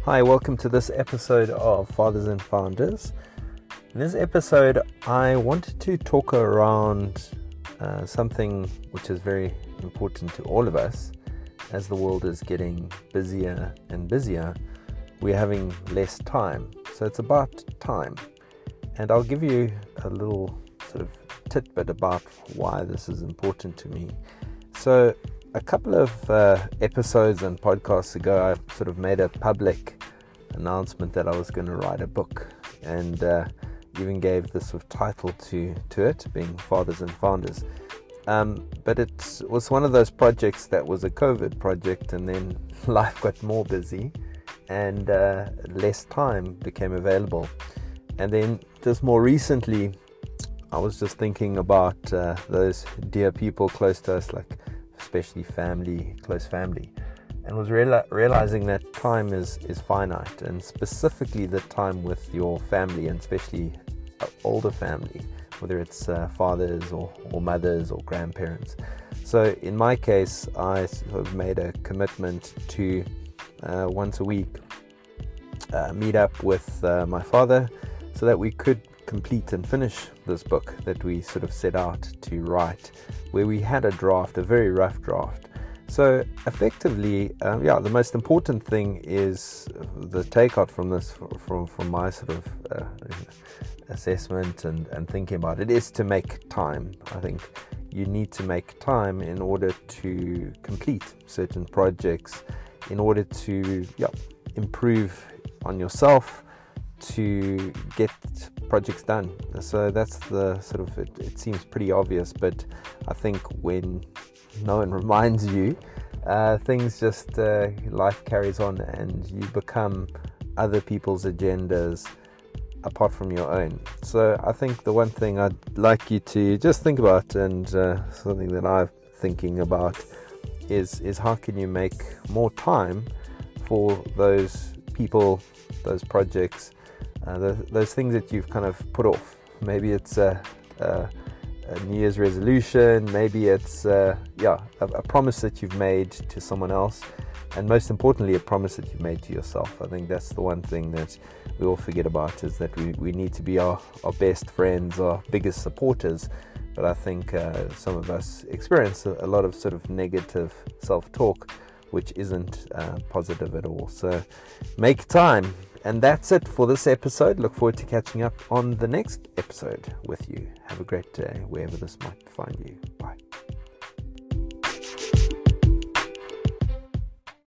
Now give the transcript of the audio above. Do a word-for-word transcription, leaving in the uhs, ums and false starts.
Hi, welcome to this episode of Fathers and Founders. In this episode, I wanted to talk around uh, something which is very important to all of us. As the world is getting busier and busier, we're having less time. So it's about time. And I'll give you a little sort of tidbit about why this is important to me. So a couple of uh, episodes and podcasts ago, I sort of made a public announcement that I was going to write a book, and uh, even gave this sort of title to, to it, being Fathers and Founders. Um, but it was one of those projects that was a COVID project, and then life got more busy and uh, less time became available. And then just more recently, I was just thinking about uh, those dear people close to us, like especially family, close family, and was reali- realizing that time is, is finite, and specifically the time with your family, and especially older family, whether it's uh, fathers or, or mothers or grandparents. So in my case, I sort of made a commitment to uh, once a week uh, meet up with uh, my father so that we could complete and finish this book that we sort of set out to write, where we had a draft, a very rough draft. So effectively, um, yeah, the most important thing is the takeout from this, from from my sort of uh, assessment and, and thinking about it, is to make time. I think you need to make time in order to complete certain projects, in order to yeah, improve on yourself, to get projects done. So that's the sort of, it, it seems pretty obvious, but I think when no one reminds you, uh, things just, uh, life carries on, and you become other people's agendas apart from your own. So I think the one thing I'd like you to just think about, and uh, something that I'm thinking about, is is how can you make more time for those people, those projects, Uh, the, those things that you've kind of put off. Maybe it's a, a, a New Year's resolution, maybe it's uh, yeah a, a promise that you've made to someone else, and most importantly, a promise that you've made to yourself. I think that's the one thing that we all forget about, is that we, we need to be our, our best friends, our biggest supporters. But I think uh, some of us experience a, a lot of sort of negative self-talk, which isn't uh, positive at all. So make time. And that's it for this episode. Look forward to catching up on the next episode with you. Have a great day, wherever this might find you. Bye.